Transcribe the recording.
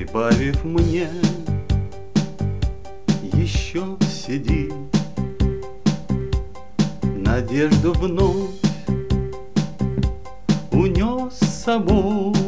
прибавив мне еще сидит. Надежду вновь унес с собой